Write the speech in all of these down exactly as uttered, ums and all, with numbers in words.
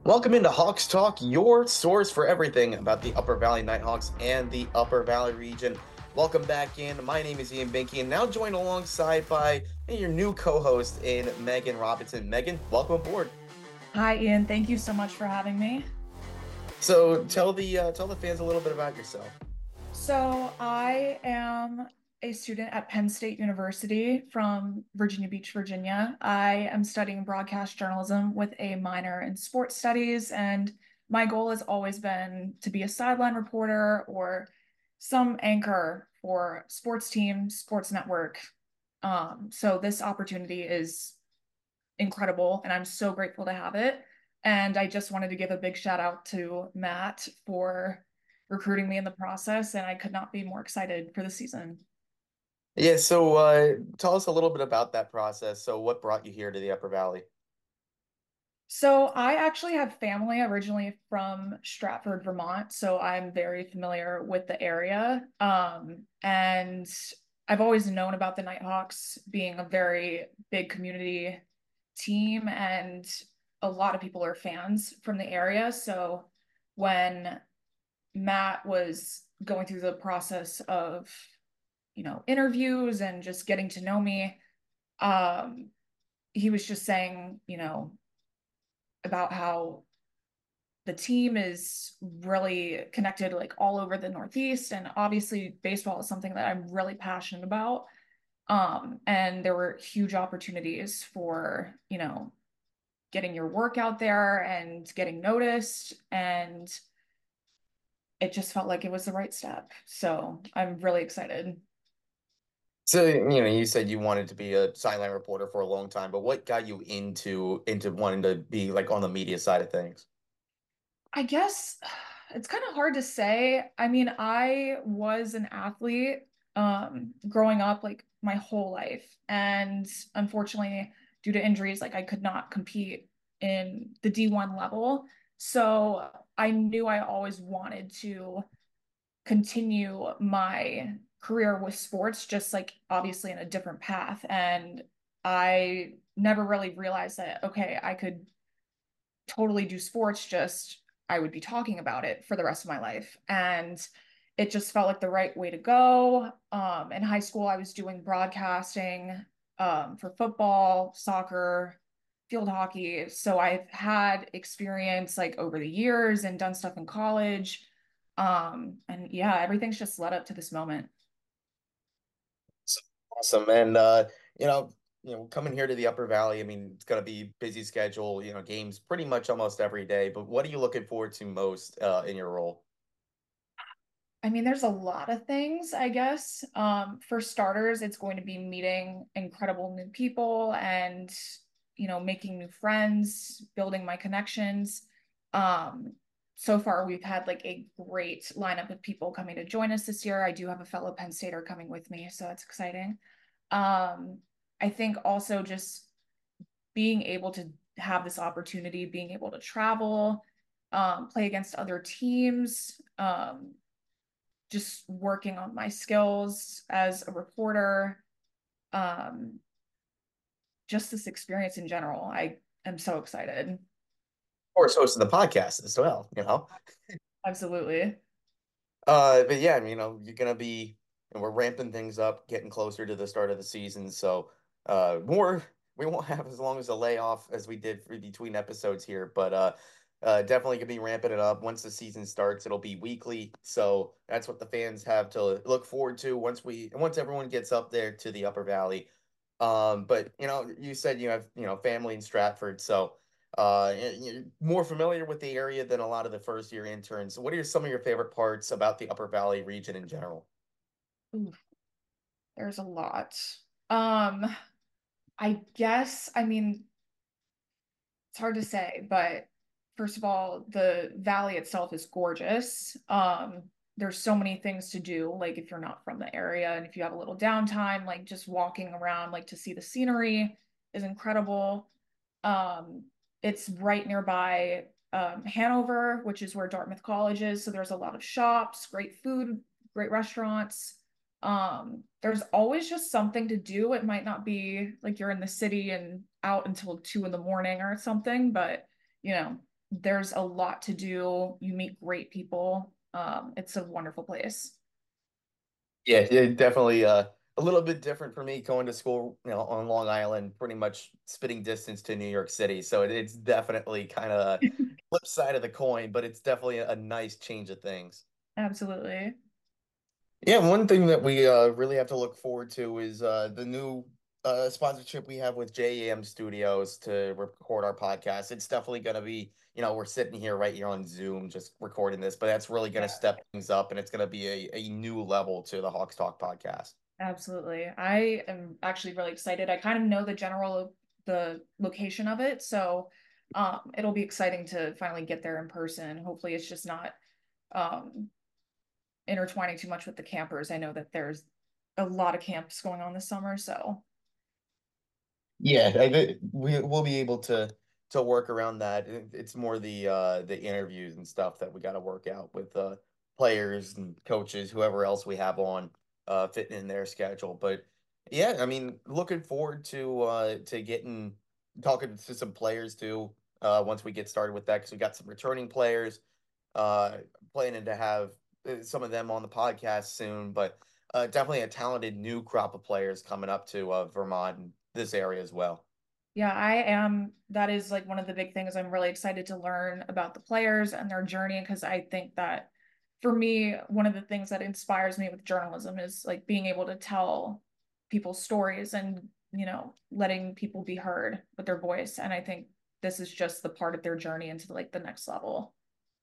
Welcome into Hawks Talk, your source for everything about the Upper Valley Nighthawks and the Upper Valley region. Welcome back in. My name is Ian Binky, and now joined alongside by your new co-host in Megan Robinson. Megan, welcome aboard. Hi, Ian. Thank you so much for having me. So tell the uh, tell the fans a little bit about yourself. So, I am a student at Penn State University from Virginia Beach, Virginia. I am studying broadcast journalism with a minor in sports studies, and my goal has always been to be a sideline reporter or some anchor for sports teams, sports network. Um, so this opportunity is incredible, and I'm so grateful to have it. And I just wanted to give a big shout out to Matt for recruiting me in the process, and I could not be more excited for the season. Yeah, so uh, tell us a little bit about that process. So what brought you here to the Upper Valley? So I actually have family originally from Stratford, Vermont, so I'm very familiar with the area. Um, and I've always known about the Nighthawks being a very big community team, and a lot of people are fans from the area. So when Matt was going through the process of, you know, interviews and just getting to know me, um, he was just saying, you know, about how the team is really connected like all over the Northeast. And obviously, baseball is something that I'm really passionate about. Um, and there were huge opportunities for, you know, getting your work out there and getting noticed. And it just felt like it was the right step. So I'm really excited. So, you know, you said you wanted to be a sideline reporter for a long time, but what got you into into wanting to be like on the media side of things? I guess it's kind of hard to say. I mean, I was an athlete um growing up like my whole life. And unfortunately, due to injuries, like I could not compete in the D one level. So I knew I always wanted to continue my career with sports, just like obviously in a different path. And I never really realized that, okay, I could totally do sports, just I would be talking about it for the rest of my life. And it just felt like the right way to go. Um, in high school, I was doing broadcasting um, for football, soccer, field hockey. So I've had experience like over the years and done stuff in college. Um, and yeah, everything's just led up to this moment. Awesome. And uh, you know, you know, coming here to the Upper Valley, I mean, it's gonna be busy schedule, you know, games pretty much almost every day. But what are you looking forward to most uh in your role? I mean, there's a lot of things, I guess. Um, for starters, it's going to be meeting incredible new people and, you know, making new friends, building my connections. Um, so far, we've had like a great lineup of people coming to join us this year. I do have a fellow Penn Stater coming with me, so it's exciting. Um, I think also just being able to have this opportunity, being able to travel, um, play against other teams, um, just working on my skills as a reporter, um, just this experience in general. I am so excited. Of course, hosting the podcast as well, you know. Absolutely. Uh, but yeah, I mean, you know, you're gonna be, and we're ramping things up, getting closer to the start of the season. So, uh, more we won't have as long as a layoff as we did for between episodes here, but uh, uh, definitely gonna be ramping it up. Once the season starts, it'll be weekly. So that's what the fans have to look forward to once we once everyone gets up there to the Upper Valley. Um, but you know, you said you have, you know, family in Stratford, so. Uh, you're more familiar with the area than a lot of the first year interns. What are some of your favorite parts about the Upper Valley region in general? Ooh, there's a lot. Um, I guess, I mean, it's hard to say, but first of all, the valley itself is gorgeous. Um, there's so many things to do, like if you're not from the area and if you have a little downtime, like just walking around, like to see the scenery is incredible. Um, it's right nearby um, Hanover, which is where Dartmouth College is. So there's a lot of shops, great food, great restaurants. Um, there's always just something to do. It might not be like you're in the city and out until two in the morning or something, but you know, there's a lot to do. You meet great people. Um, it's a wonderful place. Yeah, yeah, definitely uh, a little bit different for me going to school, you know, on Long Island, pretty much spitting distance to New York City. So it, it's definitely kind of a flip side of the coin, but it's definitely a, a nice change of things. Absolutely. Yeah, one thing that we uh, really have to look forward to is uh, the new uh, sponsorship we have with J A M Studios to record our podcast. It's definitely going to be, you know, we're sitting here right here on Zoom just recording this, but that's really going to Yeah, step things up and it's going to be a, a new level to the Hawks Talk podcast. absolutely. I am actually really excited. I kind of know the general the location of it, so um, it'll be exciting to finally get there in person. Hopefully, it's just not um, intertwining too much with the campers. I know that there's a lot of camps going on this summer, so Yeah, I, thi- we we'll be able to to work around that. It- It's more the uh the interviews and stuff that we got to work out with uh players and coaches, whoever else we have on uh fitting in their schedule. But yeah, I mean, looking forward to uh to getting talking to some players too uh once we get started with that because we got some returning players uh planning to have uh, some of them on the podcast soon, but uh, definitely a talented new crop of players coming up to uh, Vermont and this area as well. yeah, I am. That is like one of the big things. I'm really excited to learn about the players and their journey because I think that for me, one of the things that inspires me with journalism is like being able to tell people's stories and, you know, letting people be heard with their voice. And I think this is just the part of their journey into like the next level.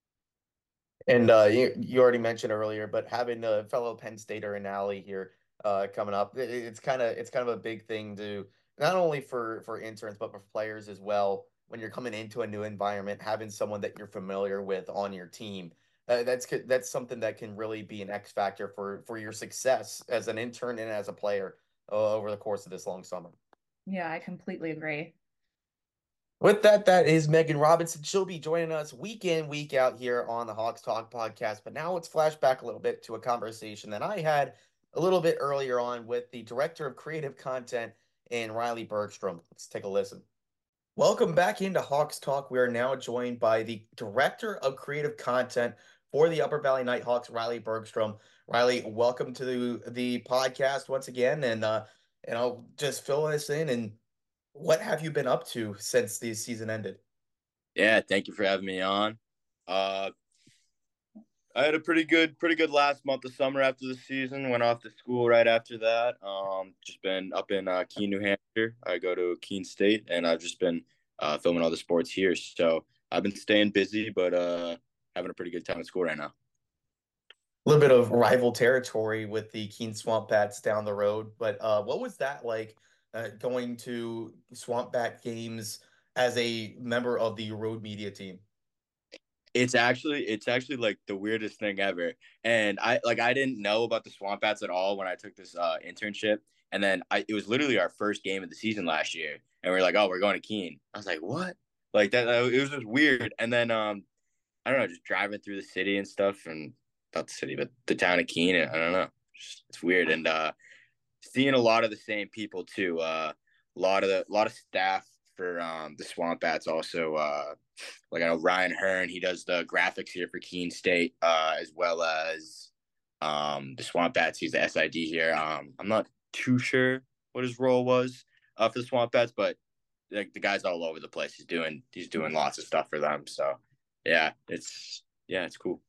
And uh, you, you already mentioned earlier, but having a fellow Penn Stater and Alley here uh, coming up, it, it's kind of it's kind of a big thing to not only for for interns but for players as well. When you're coming into a new environment, having someone that you're familiar with on your team, uh, that's that's something that can really be an X factor for for your success as an intern and as a player uh, over the course of this long summer. Yeah, I completely agree. With that, that is Megan Robinson. She'll be joining us week in, week out here on the Hawks Talk podcast. But now let's flash back a little bit to a conversation that I had a little bit earlier on with the director of creative content in Riley Bergstrom. Let's take a listen. Welcome back into Hawks Talk. We are now joined by the director of creative content for the Upper Valley Nighthawks, Riley Bergstrom. Riley, welcome to the, the podcast once again, and uh, and I'll just fill us in. And what have you been up to since the season ended? Yeah, thank you for having me on. Uh, I had a pretty good, pretty good last month of summer after the season. Went off to school right after that. Um, just been up in uh, Keene, New Hampshire. I go to Keene State, and I've just been uh, filming all the sports here. So I've been staying busy, but uh, having a pretty good time at school right now. A little bit of rival territory with the Keene Swamp Bats down the road, but uh, what was that like uh, going to Swamp Bat games as a member of the road media team? It's actually it's actually like the weirdest thing ever. And I like I didn't know about the Swamp Bats at all when I took this uh, internship. And then I it was literally our first game of the season last year. And we are like, oh, we're going to Keene. I was like, what? Like that it was just weird. And then um I don't know, just driving through the city and stuff and not the city, but the town of Keene. I don't know. Just, it's weird. And uh seeing a lot of the same people too. Uh a lot of the a lot of staff for um the Swamp Bats also uh like I know Ryan Hearn, he does the graphics here for Keene State, uh, as well as um, the Swamp Bats. He's the S I D here. Um, I'm not too sure what his role was uh, for the Swamp Bats, but like the guy's all over the place. He's doing he's doing lots of stuff for them. So yeah, it's yeah, it's cool.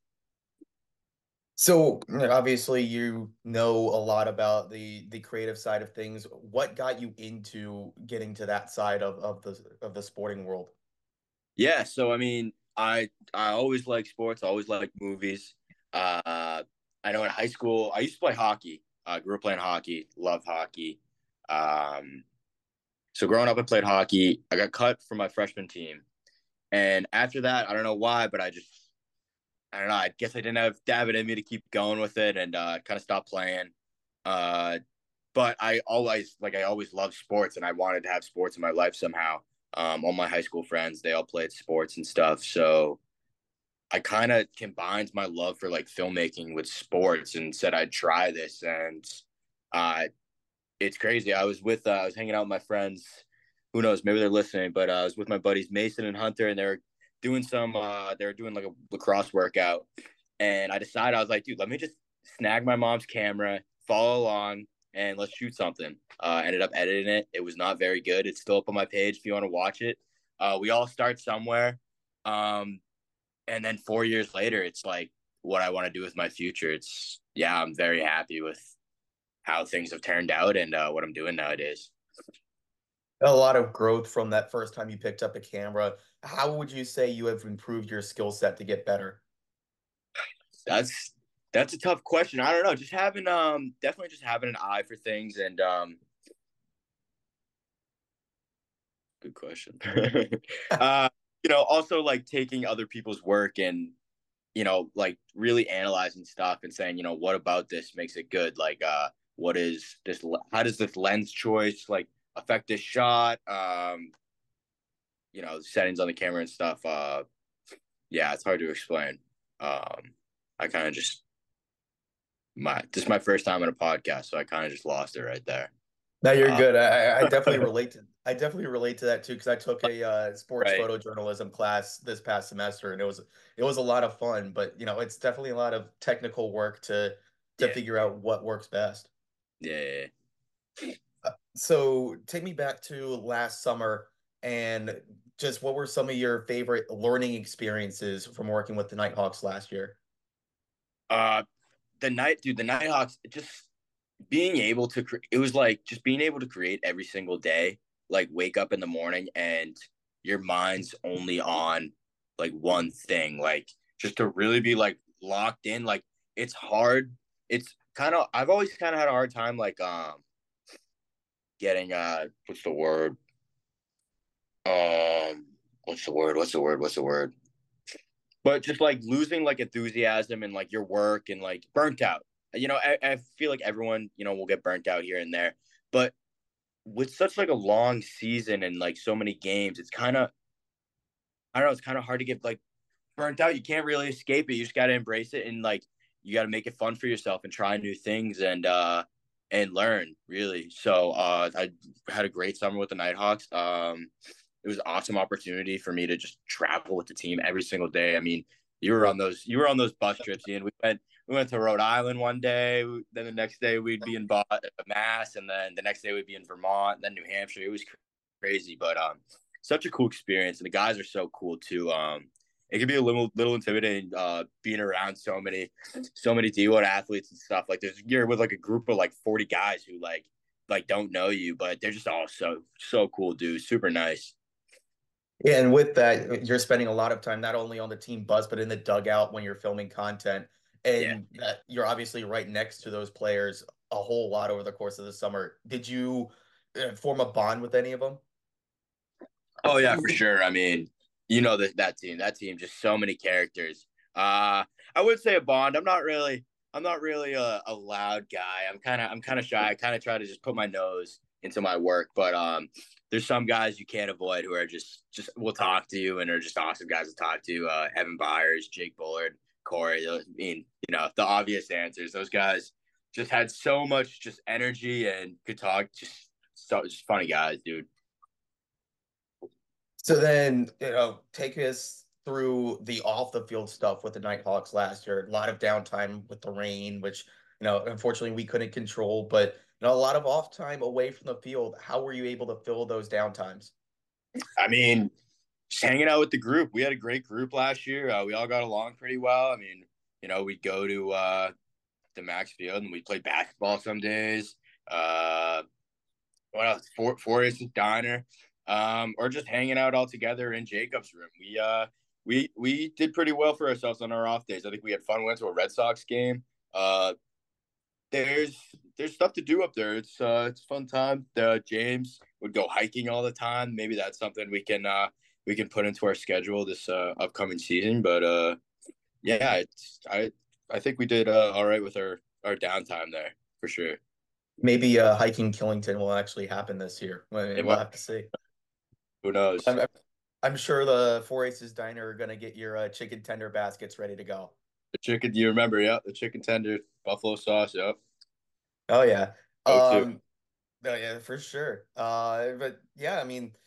So obviously you know a lot about the the creative side of things. What got you into getting to that side of, of the of the sporting world? Yeah, so I mean, I I always like sports. I always like movies. Uh, I know in high school I used to play hockey. I uh, grew up playing hockey. Love hockey. Um, So growing up, I played hockey. I got cut from my freshman team, and after that, I don't know why, but I just I don't know. I guess I didn't have David in me to keep going with it, and uh, kind of stopped playing. Uh, but I always like I always loved sports, and I wanted to have sports in my life somehow. Um, all my high school friends, they all played sports and stuff, so I kind of combined my love for like filmmaking with sports, and said I'd try this, and uh, it's crazy. I was with uh, I was hanging out with my friends. Who knows? Maybe they're listening. But uh, I was with my buddies Mason and Hunter, and they were doing some uh they were doing like a lacrosse workout, and I decided, I was like, dude, let me just snag my mom's camera, follow along, and let's shoot something. Uh ended up editing it. It was not very good. It's still up on my page if you want to watch it. Uh we all start somewhere. Um and then four years later, it's like what I want to do with my future. It's yeah, I'm very happy with how things have turned out and uh, what I'm doing nowadays. A lot of growth from that first time you picked up a camera. How would you say you have improved your skill set to get better? That's that's a tough question. I don't know. Just having um definitely just having an eye for things and um good question. uh you know, also like taking other people's work and you know, like really analyzing stuff and saying, you know, what about this makes it good? Like uh what is this how does this lens choice like affect this shot? Um you know, settings on the camera and stuff. Uh yeah, it's hard to explain. Um I kind of just my this is my first time on a podcast, so I kind of just lost it right there. No, you're Uh, good. I, I definitely relate to I definitely relate to that too because I took a uh, sports right. photojournalism class this past semester and it was it was a lot of fun, but you know, it's definitely a lot of technical work to to Yeah. figure out what works best. Yeah. Uh, So take me back to last summer and just what were some of your favorite learning experiences from working with the Nighthawks last year? Uh, the night, dude, the Nighthawks, just being able to, cre- it was like just being able to create every single day, like wake up in the morning and your mind's only on like one thing, like just to really be like locked in. Like it's hard. It's kind of, I've always kind of had a hard time, like, um, getting, uh, what's the word? Um, what's the word? What's the word? What's the word? But just like losing like enthusiasm and like your work and like burnt out. You know, I, I feel like everyone, you know, will get burnt out here and there. But with such like a long season and like so many games, it's kind of, I don't know, it's kind of hard to get like burnt out. You can't really escape it. You just got to embrace it and like you got to make it fun for yourself and try new things and uh and learn really. So uh I had a great summer with the Nighthawks. Um it was an awesome opportunity for me to just travel with the team every single day. I mean, you were on those you were on those bus trips, Ian. We went we went to Rhode Island one day, then the next day we'd be in Bo- Mass, and then the next day we'd be in Vermont, then New Hampshire. It was crazy, but um such a cool experience and the guys are so cool too. Um it can be a little little intimidating uh being around so many so many D one athletes and stuff. Like there's you're with like a group of like forty guys who like like don't know you, but they're just all so so cool dudes, super nice. Yeah, and with that, you're spending a lot of time not only on the team bus, but in the dugout when you're filming content. Yeah. And that you're obviously right next to those players a whole lot over the course of the summer. Did you uh, form a bond with any of them? Oh yeah, for sure. I mean, you know that that team, that team, just so many characters. Uh, I would say a bond. I'm not really, I'm not really a, a loud guy. I'm kind of, I'm kind of shy. I kind of try to just put my nose into my work. But um, there's some guys you can't avoid who are just, just will talk to you and are just awesome guys to talk to. Uh, Evan Byers, Jake Bullard, Corey. I mean, you know, the obvious answers. Those guys just had so much just energy and could talk. Just so, just funny guys, dude. So then, you know, take us through the off the field stuff with the Nighthawks last year. A lot of downtime with the rain, which, you know, unfortunately we couldn't control, but you know, a lot of off time away from the field. How were you able to fill those downtimes? I mean, just hanging out with the group. We had a great group last year. Uh, we all got along pretty well. I mean, you know, we'd go to uh, the Max Field and we'd play basketball some days. Uh, what else? Four Four Aces Diner, um, or just hanging out all together in Jacob's room. We uh, we we did pretty well for ourselves on our off days. I think we had fun. Went to a Red Sox game. Uh, there's there's stuff to do up there. It's uh it's a fun time. Uh, James would go hiking all the time. Maybe that's something we can uh we can put into our schedule this uh, upcoming season. But uh yeah, it's I I think we did uh, all right with our our downtime there for sure. Maybe uh, hiking Killington will actually happen this year. Well, It we'll might, have to see. who knows? I'm, I'm sure the Four Aces Diner are going to get your uh, chicken tender baskets ready to go. The chicken, do you remember? Yep, the chicken tender, buffalo sauce. Yep, Oh yeah. go to. Um, oh, yeah, for sure. Uh, but yeah, I mean,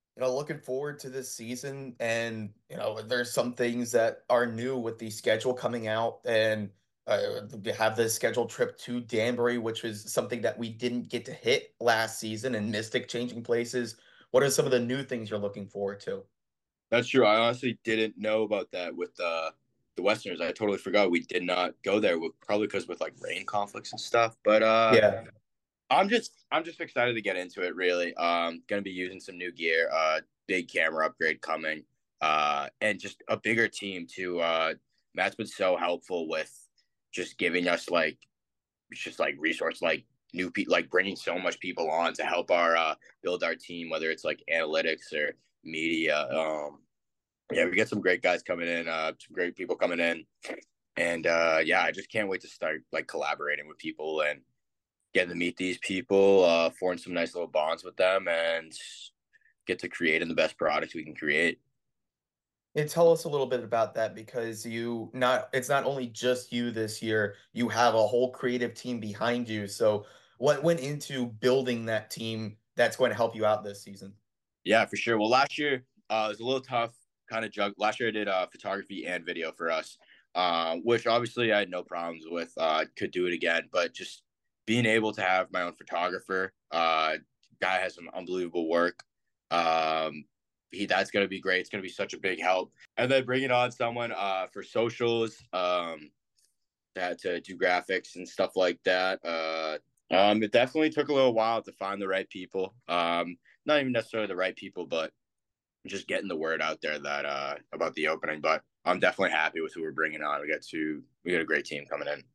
you know, looking forward to this season. And, you know, there's some things that are new with the schedule coming out. And uh, we have the scheduled trip to Danbury, which is something that we didn't get to hit last season, and Mystic changing places. What are some of the new things you're looking forward to? That's true. I honestly didn't know about that with uh, the Westerners. I totally forgot we did not go there, with, probably because with like rain conflicts and stuff. But uh, Yeah. I'm just I'm just excited to get into it. Really, um, gonna be using some new gear, uh, big camera upgrade coming, uh, and just a bigger team too. Uh, Matt's been so helpful with just giving us like just like resource like new people, like bringing so much people on to help our uh, build our team, whether it's like analytics or media. Um, yeah, we get some great guys coming in, uh, some great people coming in, and uh, yeah, I just can't wait to start like collaborating with people and getting to meet these people, uh, forming some nice little bonds with them, and get to creating the best products we can create. And tell us a little bit about that, because you not it's not only just you this year, you have a whole creative team behind you. So what went into building that team that's going to help you out this season? Yeah, for sure. Well, last year uh, it was a little tough, kind of jug. Last year I did uh, photography and video for us, uh, which obviously I had no problems with. Uh, could do it again, but just being able to have my own photographer, uh, guy has some unbelievable work. Um, he that's gonna be great. It's gonna be such a big help. And then bringing on someone uh, for socials, um, that to do graphics and stuff like that. Uh, um, it definitely took a little while to find the right people. Um, not even necessarily the right people, but just getting the word out there that uh, about the opening. But I'm definitely happy with who we're bringing on. We got two, we got a great team coming in.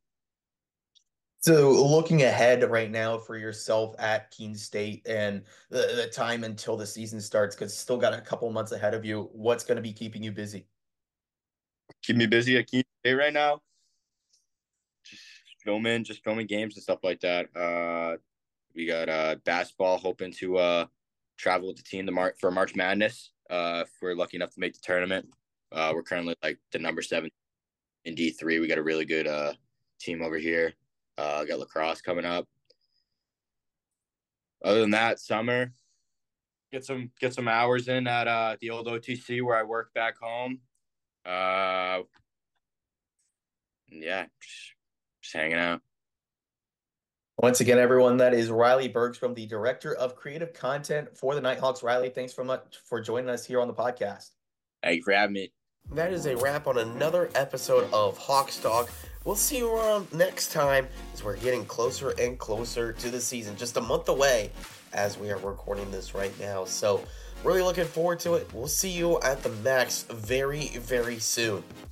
So looking ahead right now for yourself at Keene State and the, the time until the season starts, because still got a couple months ahead of you, what's going to be keeping you busy? Keep me busy at Keene State right now. Just filming, just filming games and stuff like that. Uh, we got uh, basketball, hoping to uh, travel with the team to Mar- for March Madness. Uh, if we're lucky enough to make the tournament. Uh, we're currently like the number seven in D three. We got a really good uh, team over here. Uh, got lacrosse coming up. Other than that, summer get some get some hours in at uh, the old O T C where I work back home. Uh, yeah, just, just hanging out. Once again, everyone, that is Riley Bergstrom, the Director of Creative Content for the Nighthawks. Riley, thanks so much for joining us here on the podcast. Thank you for having me. That is a wrap on another episode of Hawks Talk. We'll see you around next time as we're getting closer and closer to the season, just a month away as we are recording this right now. So really looking forward to it. We'll see you at the Max very, very soon.